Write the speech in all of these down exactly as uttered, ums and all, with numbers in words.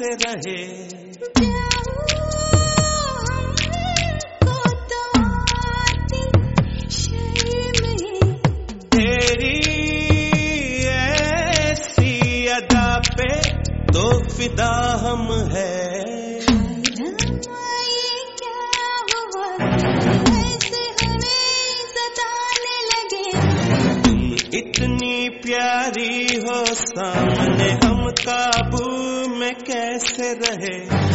कैसे रहे। तेरी ऐसी अदा पे तो फिदा हम है। इतनी प्यारी हो सामने हम काबू में कैसे रहे।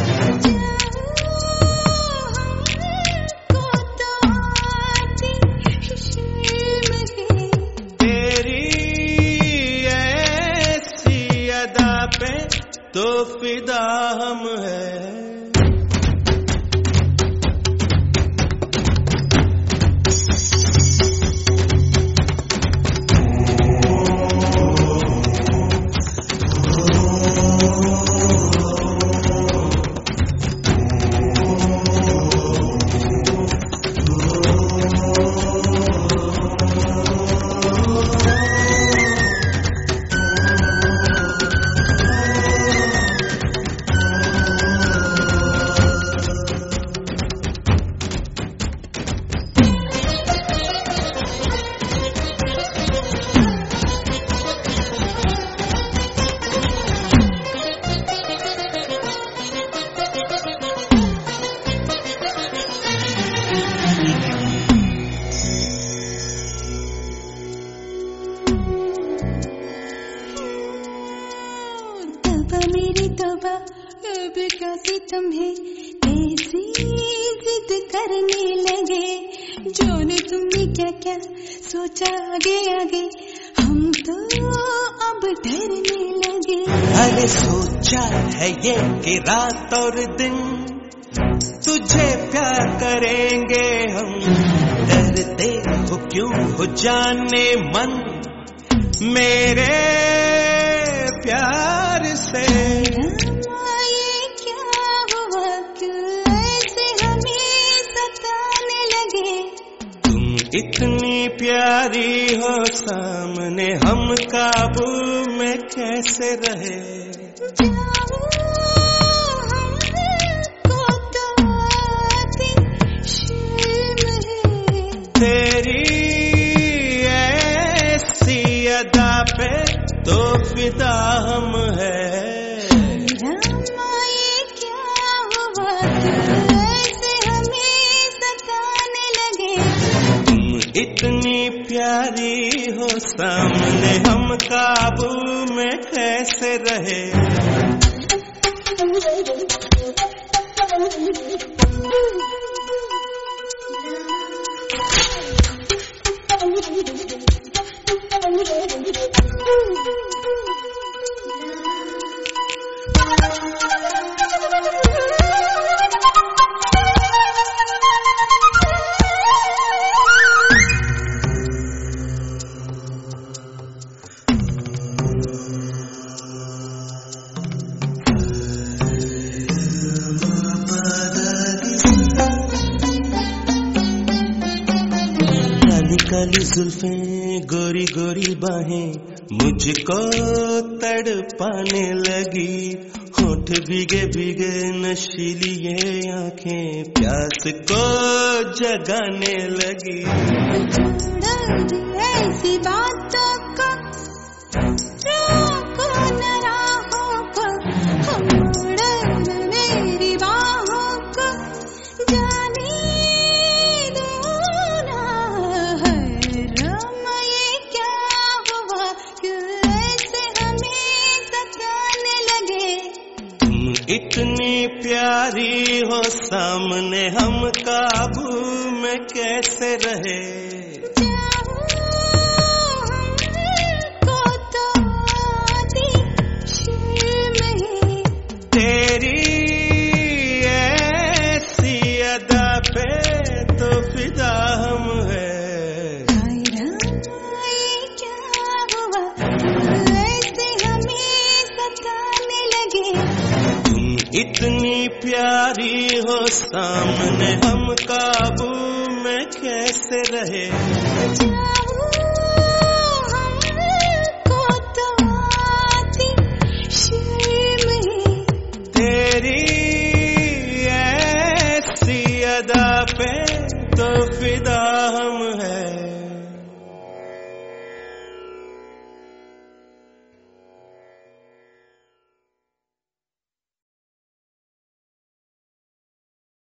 तेरी ऐसी अदा पे तो फिदा हम है। मेरी तौबा अब कैसे तुम्हें ऐसी जिद करने लगे। जाने तुमने क्या क्या सोचा आगे आगे, हम तो अब डरने लगे। अरे सोचा है ये कि रात और दिन तुझे प्यार करेंगे हम। डरते हो क्यों हो जाने मन मेरे प्यार से। ये क्या हुआ, क्यों ऐसे हमें सताने लगे। तुम इतनी प्यारी हो सामने हम काबू में कैसे रहे। तेरी ऐसी अदा पे तो फिदा हम है। ये क्या हुआ, ऐसे हमें सताने लगे। तुम इतनी प्यारी हो सामने हम काबू में कैसे रहे। काली जुल्फें गोरी गोरी बाहें मुझको तड़पाने लगी। होठ भीगे भीगे नशीली ये आंखें प्यास को जगाने लगी। ऐसी बातों को रोको न राहों को, मेरी बाहों को जाने दो ना। ये क्या हुआ, क्यों ऐसे हमें सताने लगे। तुम इतनी प्यारी हो सामने हम काबू में कैसे रहे। तेरी ऐसी अदा पे तो फिदा हम है। ये क्या हुआ, ऐसे हमें सताने लगे। तुम इतनी प्यारी हो सामने हम काबू में कैसे रहे।